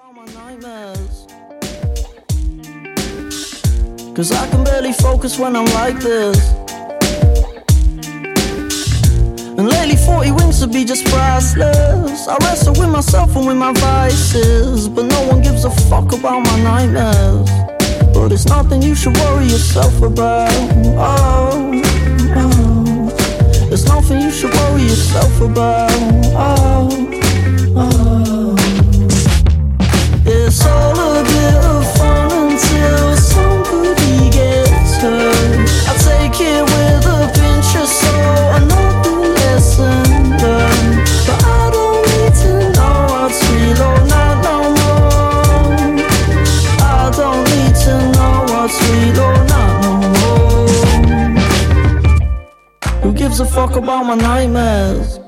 about my nightmares. Cause I can barely focus when I'm like this. And lately 40 wings to be just priceless. I wrestle with myself and with my vices, but no one gives a fuck about my nightmares. But it's nothing you should worry yourself about. Oh, oh. It's nothing you should worry yourself about. Oh, oh. It's all a bit of fun until somebody gets hurt. I take it with a pinch of salt, another lesson learned. But I don't need to know what's real or not no more. I don't need to know what's real or not no more. Who gives a fuck about my nightmares?